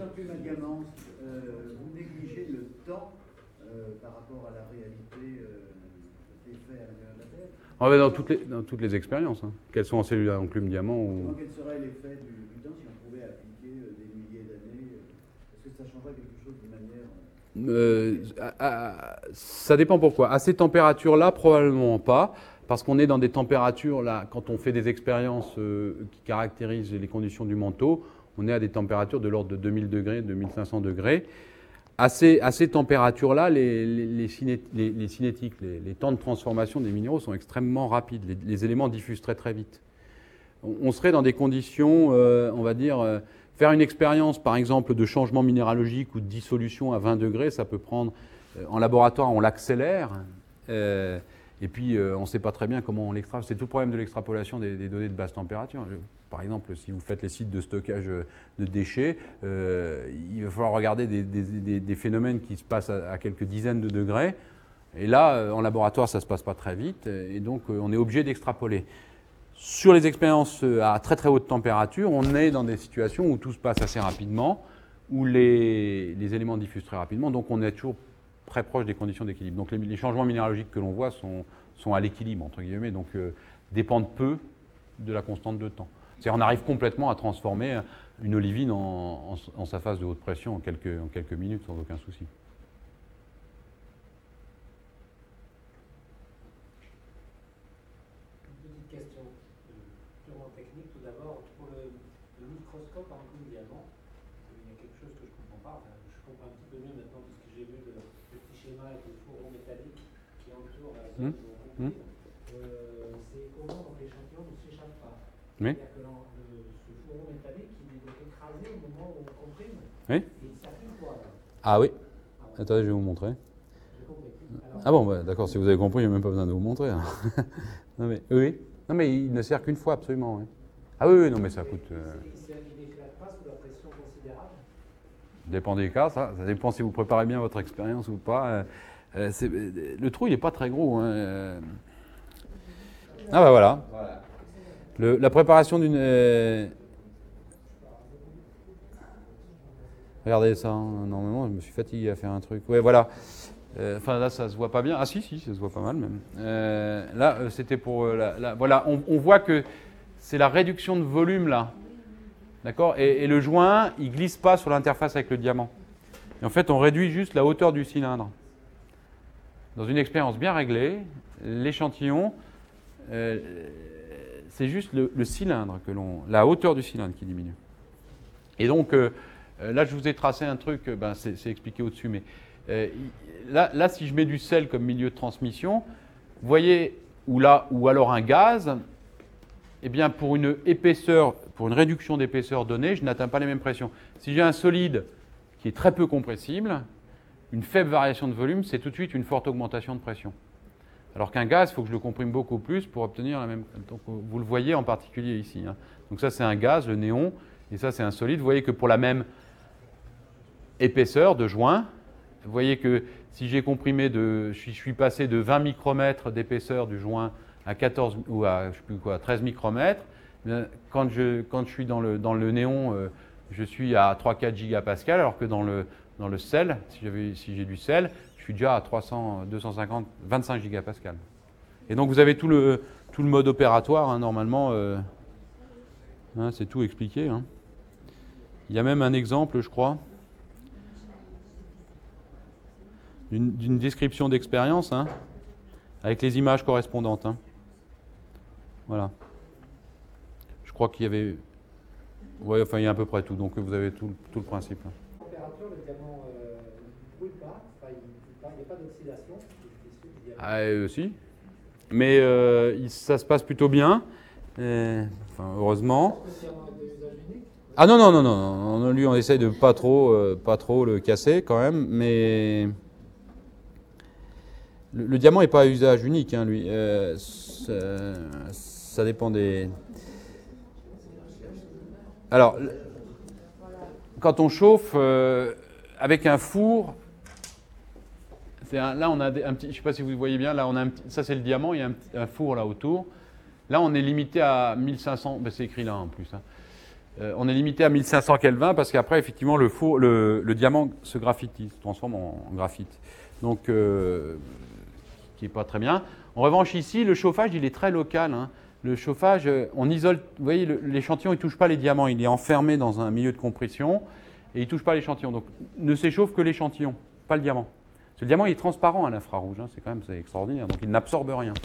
enclume un diamant, vous négligez le temps par rapport à la réalité des faits à l'intérieur de la Terre. On va dans toutes les expériences, hein. Qu'elles soient en cellule à enclume diamant ou... Quel serait l'effet du temps si on pouvait appliquer des milliers d'années? Est-ce que ça changerait quelque chose de manière... Ça dépend pourquoi. À ces températures-là, probablement pas, parce qu'on est dans des températures, là, quand on fait des expériences qui caractérisent les conditions du manteau, on est à des températures de l'ordre de 2000 degrés, 2500 degrés. À ces températures-là, les cinétiques, les temps de transformation des minéraux sont extrêmement rapides. Les éléments diffusent très très vite. On serait dans des conditions, on va dire, faire une expérience par exemple de changement minéralogique ou de dissolution à 20 degrés, ça peut prendre, en laboratoire on l'accélère, et puis on ne sait pas très bien comment on l'extrapole. C'est tout le problème de l'extrapolation des données de basse température. Par exemple, si vous faites les sites de stockage de déchets, il va falloir regarder des phénomènes qui se passent à quelques dizaines de degrés. Et là, en laboratoire, ça ne se passe pas très vite. Et donc, on est obligé d'extrapoler. Sur les expériences à très très haute température, on est dans des situations où tout se passe assez rapidement, où les éléments diffusent très rapidement. Donc, on est toujours très proche des conditions d'équilibre. Donc, les changements minéralogiques que l'on voit sont à l'équilibre, entre guillemets, donc dépendent peu de la constante de temps. C'est-à-dire on arrive complètement à transformer une olivine en sa phase de haute pression en quelques minutes sans aucun souci. Une petite question purement technique. Tout d'abord, pour le microscope en enclume diamant, il y a quelque chose que je ne comprends pas. Enfin, je comprends un petit peu mieux maintenant puisque j'ai vu le petit schéma avec le fourreau métallique qui entoure la zone où on comprime. C'est comment donc l'échantillon ne s'échappe pas. Oui. C'est-à-dire que ce fourreau métallique, il est donc écrasé au moment où on comprime. Oui. Et il s'appuie quoi là? Ah oui. Attendez, je vais vous montrer. J'ai compris. Alors, Ah bon, bah, d'accord, si vous avez compris, il n'y a même pas besoin de vous montrer. Hein. Non, mais, oui. Non, mais il ne sert qu'une fois, absolument. Oui. Ah oui, non, mais ça coûte... il n'éclate pas sous la pression considérable? Dépend des cas, ça dépend si vous préparez bien votre expérience ou pas. Le trou, il n'est pas très gros. Hein. Ah bah voilà. La préparation d'une... Regardez ça, hein. Normalement, je me suis fatigué à faire un truc. Ouais, voilà. Enfin, là, ça se voit pas bien. Ah si, ça se voit pas mal même. Là, c'était pour... voilà, on voit que c'est la réduction de volume, là. D'accord, et le joint, il ne glisse pas sur l'interface avec le diamant. Et en fait, on réduit juste la hauteur du cylindre. Dans une expérience bien réglée, l'échantillon, c'est juste le cylindre, la hauteur du cylindre qui diminue. Et donc, là, je vous ai tracé un truc, c'est expliqué au-dessus, mais là, si je mets du sel comme milieu de transmission, vous voyez, ou alors un gaz, eh bien, pour une réduction d'épaisseur donnée, je n'atteins pas les mêmes pressions. Si j'ai un solide qui est très peu compressible, une faible variation de volume, c'est tout de suite une forte augmentation de pression. Alors qu'un gaz, il faut que je le comprime beaucoup plus pour obtenir la même... Donc, vous le voyez en particulier ici. Hein. Donc ça, c'est un gaz, le néon, et ça, c'est un solide. Vous voyez que pour la même épaisseur de joint, vous voyez que si j'ai comprimé je suis passé de 20 micromètres d'épaisseur du joint à 14 ou à je sais plus quoi, 13 micromètres, quand je suis dans le néon, je suis à 3-4 gigapascal, alors que dans le sel, si j'ai du sel, je suis déjà à 300, 250, 25 gigapascal. Et donc vous avez tout le mode opératoire, hein, normalement, hein, c'est tout expliqué. Hein. Il y a même un exemple, je crois, d'une description d'expérience, hein, avec les images correspondantes. Hein. Voilà. Je crois qu'il y avait... Oui, enfin, il y a à peu près tout, donc vous avez tout le principe. Hein. À température, le diamant ne brûle pas, il n'y a pas d'oxydation. Ah, si. Mais ça se passe plutôt bien. Enfin, heureusement. Ah non. Lui, on essaye de pas trop le casser quand même, mais... Le diamant n'est pas à usage unique, hein, lui. Ça dépend des... Alors, quand on chauffe avec un four, là on a un petit, je ne sais pas si vous voyez bien, là on a ça c'est le diamant, il y a un four là autour. Là on est limité à 1500, ben c'est écrit là en plus. Hein. On est limité à 1500 Kelvin parce qu'après, effectivement, le diamant se graphitise, se transforme en graphite. Donc, qui n'est pas très bien. En revanche, ici, le chauffage, il est très local. Hein. Le chauffage, on isole, vous voyez, l'échantillon, il ne touche pas les diamants. Il est enfermé dans un milieu de compression et il ne touche pas l'échantillon. Donc, ne s'échauffe que l'échantillon, pas le diamant. Parce que le diamant, il est transparent à l'infrarouge. Hein. C'est extraordinaire. Donc, il n'absorbe rien.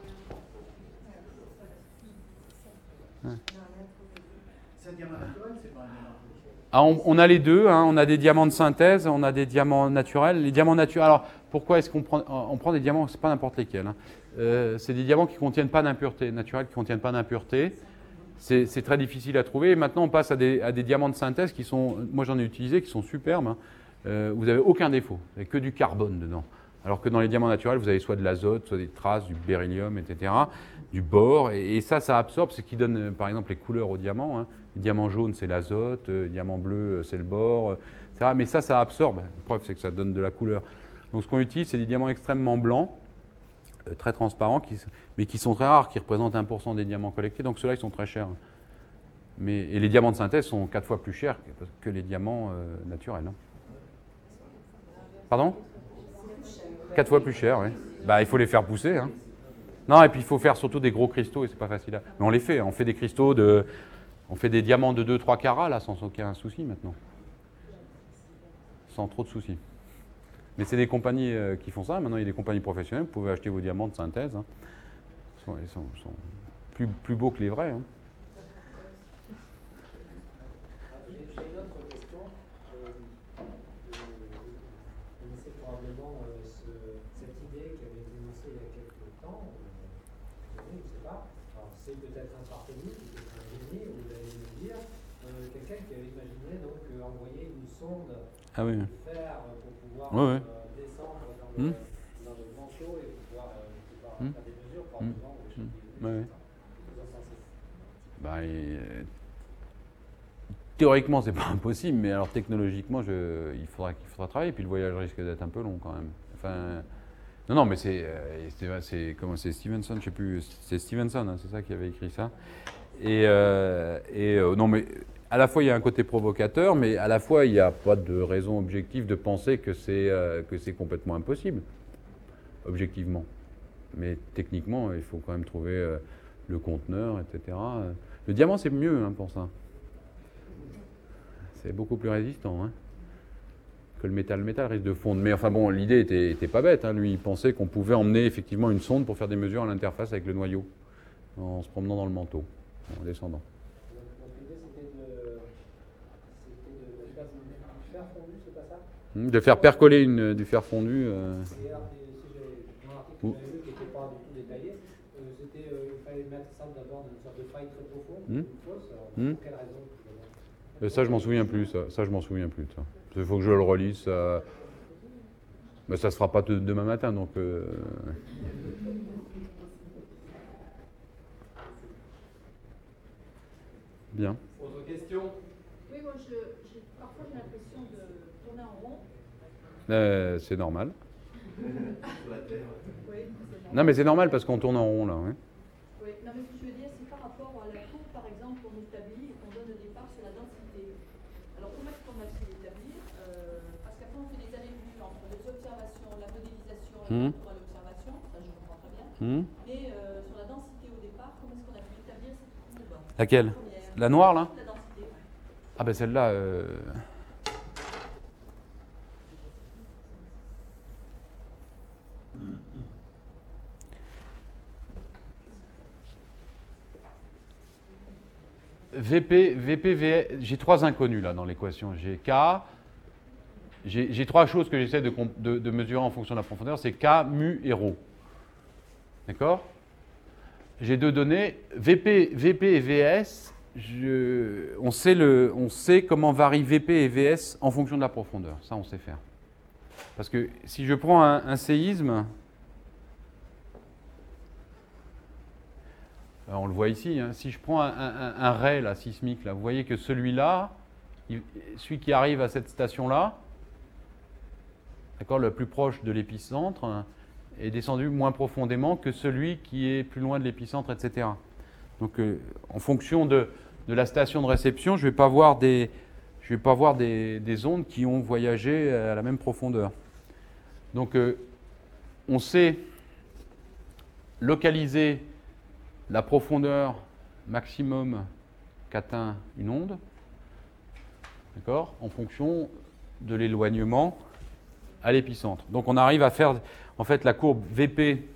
Ouais. C'est un diamant naturel, c'est pas un diamant artificiel. Ah, on a les deux, hein. On a des diamants de synthèse, on a des diamants naturels. Les diamants naturels, alors pourquoi est-ce qu'on prend des diamants, c'est pas n'importe lesquels. Hein. C'est des diamants qui ne contiennent pas d'impuretés, naturels qui ne contiennent pas d'impuretés. C'est très difficile à trouver. Et maintenant, on passe à des diamants de synthèse qui sont, moi j'en ai utilisé, qui sont superbes. Hein. Vous n'avez aucun défaut, vous n'avez que du carbone dedans. Alors que dans les diamants naturels, vous avez soit de l'azote, soit des traces, du beryllium, etc., du bore. Et ça absorbe, ce qui donne, par exemple, les couleurs aux diamants. Hein. Les diamants jaunes, c'est l'azote, les diamants bleus, c'est le bore, etc. Mais ça absorbe. La preuve, c'est que ça donne de la couleur. Donc ce qu'on utilise, c'est des diamants extrêmement blancs, très transparents, mais qui sont très rares, qui représentent 1% des diamants collectés. Donc ceux-là, ils sont très chers. Et les diamants de synthèse sont 4 fois plus chers que les diamants naturels. Hein. Pardon ? 4 fois plus cher, oui. Bah, il faut les faire pousser. Hein. Non, et puis il faut faire surtout des gros cristaux, et c'est pas facile. Mais on les fait. On fait des cristaux on fait des diamants de 2-3 carats, là, sans aucun souci maintenant. Sans trop de soucis. Mais c'est des compagnies qui font ça. Maintenant, il y a des compagnies professionnelles. Vous pouvez acheter vos diamants de synthèse. Hein. Ils sont plus beaux que les vrais. Hein. J'ai une autre question. C'est probablement cette idée qui avait été énoncée il y a quelques temps, je ne sais pas. Alors, c'est peut-être un partenaire, peut-être un génie, vous allez me dire. Quelqu'un qui avait imaginé donc envoyer une sonde Ah oui. faire pour pouvoir Ouais. descendre dans le manteau et pouvoir faire des mesures par exemple ou des choses Bah, théoriquement, c'est pas impossible, mais alors technologiquement, il faudra travailler. Puis le voyage risque d'être un peu long quand même. Enfin, non, mais c'est Stevenson, je sais plus, c'est Stevenson, hein, c'est ça qui avait écrit ça. Non, mais à la fois il y a un côté provocateur, mais à la fois il n'y a pas de raison objective de penser que c'est complètement impossible, objectivement. Mais techniquement, il faut quand même trouver le conteneur, etc. Le diamant, c'est mieux hein, pour ça. C'est beaucoup plus résistant hein, que le métal. Le métal risque de fondre. Mais enfin bon, l'idée était pas bête. Hein. Lui, il pensait qu'on pouvait emmener effectivement une sonde pour faire des mesures à l'interface avec le noyau, en se promenant dans le manteau, en descendant. Donc l'idée c'était de faire fondu, c'est pas ça? De faire percoler du fer fondu. Et alors, si j'ai dans l'article que j'avais lu qui n'était pas du tout détaillé, c'était il fallait mettre ça d'abord dans une sorte de faille très profonde, une fosse. Alors, pour quelle raison? Ça, je m'en souviens plus. Ça, je m'en souviens plus. Il faut que je le relise. Mais ça se fera pas demain matin, donc. Bien. Autre question? Oui, moi, parfois j'ai l'impression de tourner en rond. C'est normal. Oui, c'est normal. Non, mais c'est normal parce qu'on tourne en rond là. Ouais. Oui, non, mais ce que je veux dire, c'est par rapport à la tour, par exemple, qu'on établit et qu'on donne au départ sur la densité. Alors, comment est-ce qu'on a pu l'établir? Parce qu'après, on fait des allées-venues entre les observations, la modélisation, la tour à l'observation, ça je comprends très bien. Mais sur la densité au départ, comment est-ce qu'on a pu établir cette courbe? Laquelle? La noire là? La densité, oui. Ah ben celle-là. VP, j'ai 3 inconnus là dans l'équation. J'ai K, j'ai 3 choses que j'essaie de mesurer en fonction de la profondeur, c'est K, mu et ρ. D'accord? J'ai 2 données, VP et VS, on sait comment varient VP et VS en fonction de la profondeur. Ça, on sait faire. Parce que si je prends un séisme, alors on le voit ici, hein, si je prends un ray là, sismique, là, vous voyez que celui-là, celui qui arrive à cette station-là, d'accord, le plus proche de l'épicentre, est descendu moins profondément que celui qui est plus loin de l'épicentre, etc. Donc en fonction de de la station de réception, je ne vais pas voir des ondes qui ont voyagé à la même profondeur. Donc, on sait localiser la profondeur maximum qu'atteint une onde, d'accord, en fonction de l'éloignement à l'épicentre. Donc, on arrive à faire, en fait, la courbe VP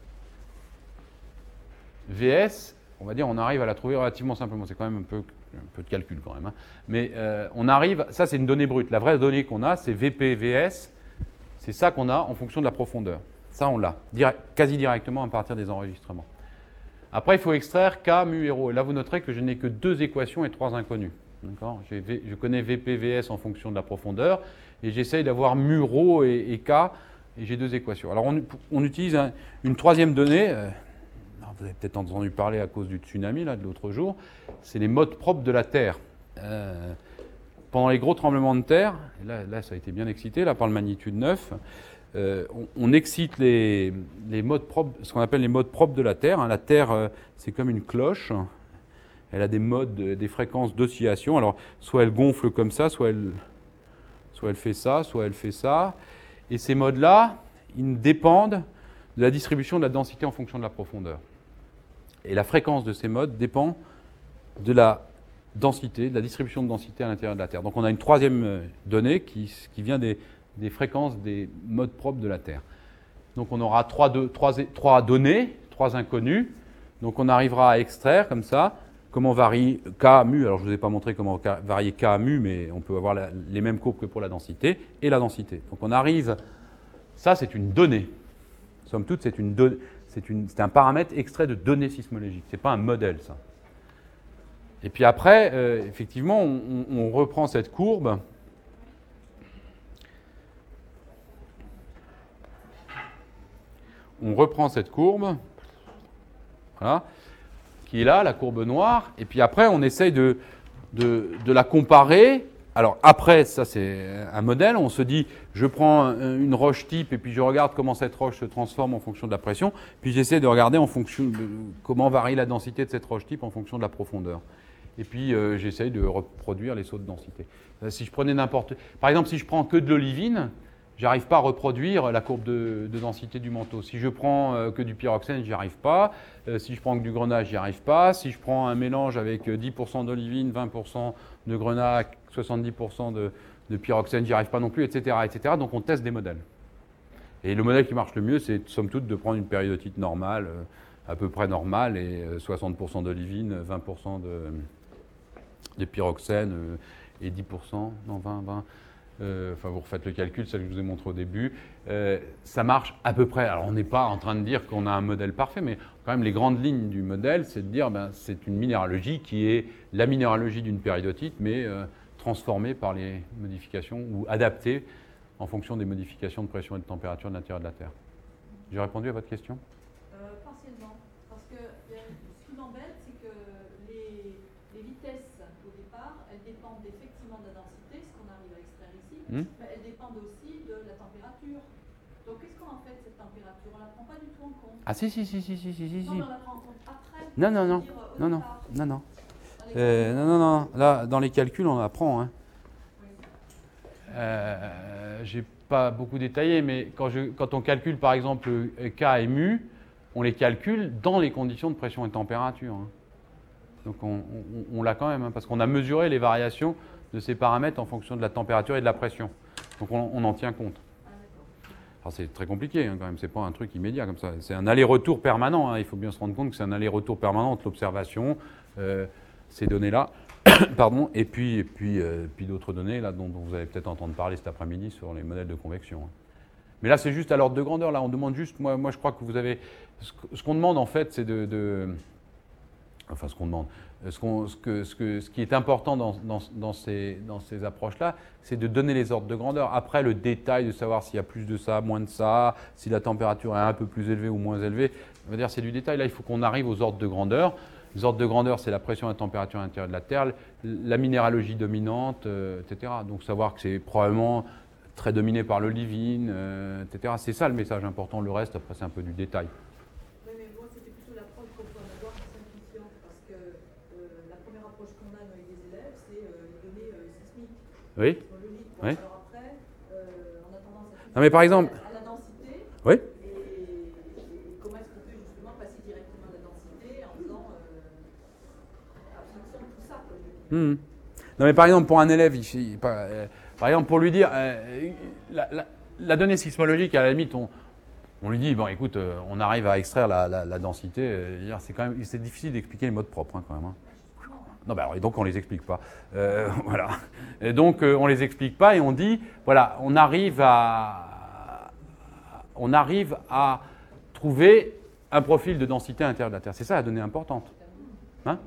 VS, on va dire, on arrive à la trouver relativement simplement. C'est quand même un peu de calcul quand même. Hein. Mais on arrive, ça c'est une donnée brute. La vraie donnée qu'on a, c'est VP VS. C'est ça qu'on a en fonction de la profondeur. Ça, on l'a quasi directement à partir des enregistrements. Après, il faut extraire K, mu et ρ. Et là, vous noterez que je n'ai que 2 équations et 3 inconnus. Je connais VP VS en fonction de la profondeur et j'essaye d'avoir mu, ρ et K et j'ai 2 équations. Alors, on utilise une troisième donnée. Vous avez peut-être entendu parler à cause du tsunami là, de l'autre jour, c'est les modes propres de la Terre. Pendant les gros tremblements de terre, et là ça a été bien excité là, par le magnitude 9, on excite les modes propres, ce qu'on appelle les modes propres de la Terre. Hein. La Terre, c'est comme une cloche, elle a des modes, des fréquences d'oscillation. Alors, soit elle gonfle comme ça, soit elle fait ça, soit elle fait ça. Et ces modes-là, ils dépendent de la distribution de la densité en fonction de la profondeur. Et la fréquence de ces modes dépend de la densité, de la distribution de densité à l'intérieur de la Terre. Donc on a une troisième donnée qui vient des fréquences des modes propres de la Terre. Donc on aura trois données, 3 inconnues. Donc on arrivera à extraire comme ça comment varie K, mu. Alors je ne vous ai pas montré comment varier K, mu, mais on peut avoir les mêmes courbes que pour la densité et la densité. Donc on arrive, ça c'est une donnée. Somme toute, c'est un paramètre extrait de données sismologiques. Ce n'est pas un modèle, ça. Et puis après, effectivement, on reprend cette courbe. On reprend cette courbe, voilà, qui est là, la courbe noire. Et puis après, on essaye de la comparer. Alors après, ça c'est un modèle, on se dit, je prends une roche type et puis je regarde comment cette roche se transforme en fonction de la pression, puis j'essaie de regarder en fonction de comment varie la densité de cette roche type en fonction de la profondeur. Et puis j'essaye de reproduire les sauts de densité. Si je prenais par exemple, si je prends que de l'olivine, j'arrive pas à reproduire la courbe de densité du manteau. Si je prends que du pyroxène, j'y arrive pas. Si je prends que du grenat, j'y arrive pas. Si je prends un mélange avec 10% d'olivine, 20% de grenat, 70% de pyroxène, j'y arrive pas non plus, etc., etc. Donc on teste des modèles. Et le modèle qui marche le mieux, c'est somme toute de prendre une périodotite normale, à peu près normale, et 60% d'olivine, 20% de pyroxène et 10%, non 20. Enfin, vous refaites le calcul, celle que je vous ai montré au début. Ça marche à peu près. Alors, on n'est pas en train de dire qu'on a un modèle parfait, mais quand même, les grandes lignes du modèle, c'est de dire c'est une minéralogie qui est la minéralogie d'une péridotite, mais transformée par les modifications ou adaptée en fonction des modifications de pression et de température de l'intérieur de la Terre. J'ai répondu à votre question ? Partiellement. Parce que ce qui m'embête, c'est que les vitesses, au départ, elles dépendent effectivement de la densité, ce qu'on arrive à extraire ici, mais elles dépendent aussi de la température. Donc, qu'est-ce qu'on en fait de cette température? On ne la prend pas du tout en compte. Ah si. Non, mais on la prend en compte après. Non. Non. Là, dans les calculs, on apprend. Hein. J'ai pas beaucoup détaillé, mais quand on calcule par exemple K et mu, on les calcule dans les conditions de pression et de température. Hein. Donc on l'a quand même, hein, parce qu'on a mesuré les variations de ces paramètres en fonction de la température et de la pression. Donc on en tient compte. Alors c'est très compliqué hein, quand même, c'est pas un truc immédiat comme ça. C'est un aller-retour permanent. Hein. Il faut bien se rendre compte que c'est un aller-retour permanent entre l'observation, ces données-là, pardon, et puis d'autres données là, dont vous allez peut-être entendre parler cet après-midi sur les modèles de convection. Hein. Mais là, c'est juste à l'ordre de grandeur. Là, on demande juste, moi je crois que vous avez... Ce qu'on demande en fait, c'est enfin, ce qu'on demande. Ce qui est important dans ces approches-là, c'est de donner les ordres de grandeur. Après, le détail de savoir s'il y a plus de ça, moins de ça, si la température est un peu plus élevée ou moins élevée, on va dire c'est du détail. Là, il faut qu'on arrive aux ordres de grandeur. Les ordres de grandeur, c'est la pression et la température à l'intérieur de la Terre, la minéralogie dominante, etc. Donc, savoir que c'est probablement très dominé par l'olivine, etc. C'est ça le message important. Le reste, après, c'est un peu du détail. Oui, mais moi, c'était plutôt l'approche qu'on peut en avoir en simplifiant, parce que la première approche qu'on Oui. cosmologique. Oui. Alors après, on a tendance à Non, mais par exemple. à la densité. Oui. Et comment est-ce qu'on peut justement passer directement à la densité en faisant abstraction de tout ça, quoi, je veux dire. Non, mais par exemple, pour un élève, par exemple, pour lui dire, la donnée sismologique, à la limite, on lui dit, bon, écoute, on arrive à extraire la densité. C'est difficile d'expliquer les modes propres, hein, quand même. Hein. Non, ben alors, et donc on les explique pas. Voilà. Et donc on les explique pas et on dit, voilà, on arrive à trouver un profil de densité à l'intérieur de la Terre. C'est ça la donnée importante. Hein?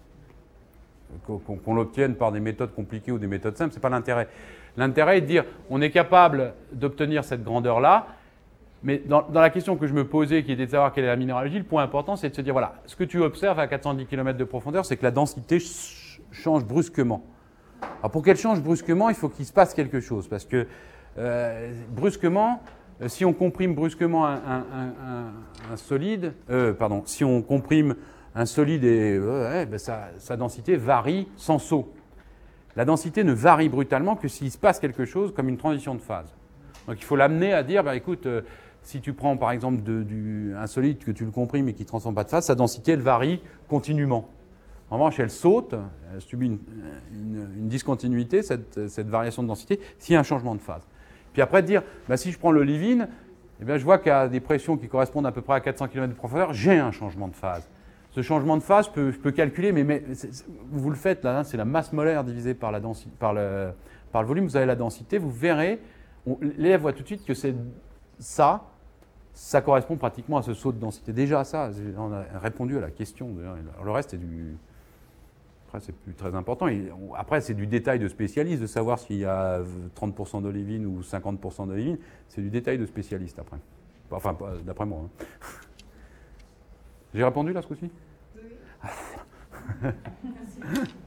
Qu'on l'obtienne par des méthodes compliquées ou des méthodes simples, c'est pas l'intérêt. L'intérêt est de dire, on est capable d'obtenir cette grandeur-là, mais dans la question que je me posais, qui était de savoir quelle est la minéralogie, le point important, c'est de se dire, voilà, ce que tu observes à 410 km de profondeur, c'est que la densité change brusquement. Alors pour qu'elle change brusquement, il faut qu'il se passe quelque chose, parce que brusquement, si on comprime brusquement un solide, si on comprime un solide et sa densité varie sans saut. La densité ne varie brutalement que s'il se passe quelque chose comme une transition de phase. Donc il faut l'amener à dire, écoute, si tu prends par exemple un solide que tu le comprimes et qui ne transforme pas de phase, sa densité elle varie continuellement. En revanche, elle saute, elle subit une discontinuité, cette variation de densité, s'il y a un changement de phase. Puis après dire, si je prends le Levin, je vois qu'à des pressions qui correspondent à peu près à 400 km de profondeur, j'ai un changement de phase. Ce changement de phase, je peux calculer, mais vous le faites là, c'est la masse molaire divisée par le volume, vous avez la densité, vous verrez, l'élève voit tout de suite que ça correspond pratiquement à ce saut de densité. Déjà ça, on a répondu à la question. Le reste, après, c'est plus très important. Après, c'est du détail de spécialiste, de savoir s'il y a 30% d'olivine ou 50% d'olivine. C'est du détail de spécialiste après. Enfin, d'après moi. Hein. J'ai répondu là ce coup-ci ? Oui. Merci.